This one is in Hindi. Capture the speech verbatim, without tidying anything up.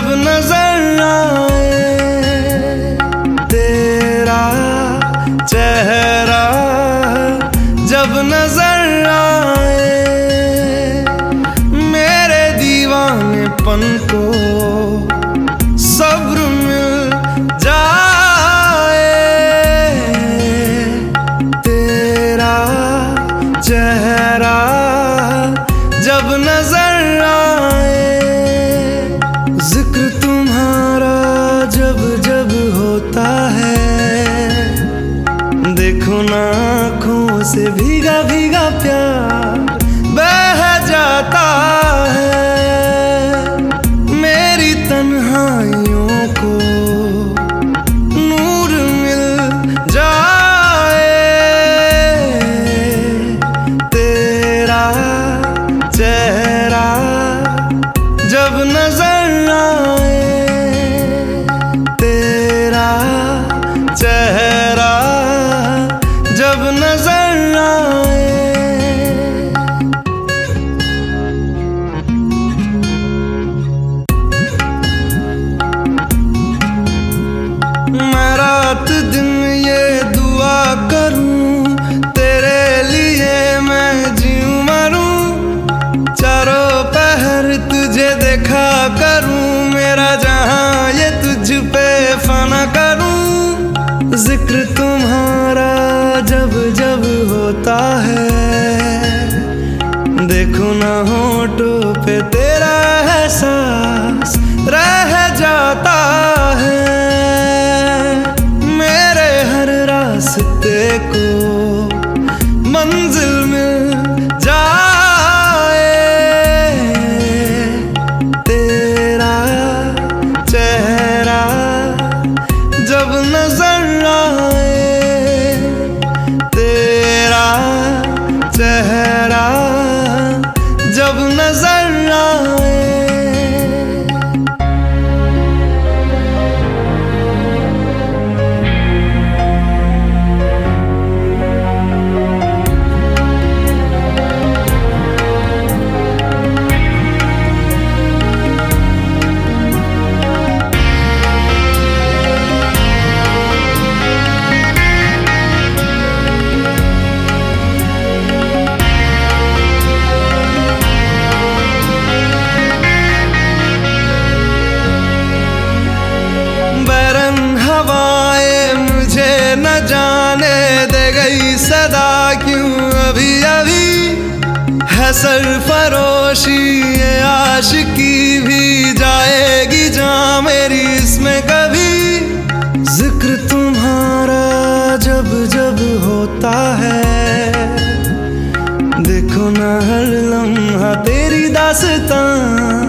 जब नजर आए तेरा चेहरा, जब नजर आए मेरे दीवानेपन को सब्र मिल जाए। तेरा चेहरा जब नजर आए, जिक्र तुम्हारा जब जब होता है, देखो ना आँखों से भीगा भीगा प्यार बह जाता है। मेरी तन्हाइयों को नूर मिल जाए। तेरा चेहरा जब नजर आए, तेरा चेहरा जब नजर आए। मैं रात दिन ये दुआ करूं तेरे लिए, मैं जीऊं मरूं चारों पहर तुझे देखा करूं, मेरा जहां ये तुझ पे फना करूं। जिक्र तुम्हारा जब जब होता है, देखो ना होठों पे तेरा एहसास रह जाता है। मेरे हर रास्ते को मंजिल मिल जाए। तेरा चेहरा जब नजर आए, तेरा चेहरा जब नजर आए। हवाएं मुझे न जाने दे गई सदा क्यों अभी अभी है सरफरोशी, ये आशिकी भी जाएगी जहाँ मेरी इसमें कभी। जिक्र तुम्हारा जब जब होता है, देखो ना हर लम्हा तेरी दास्तां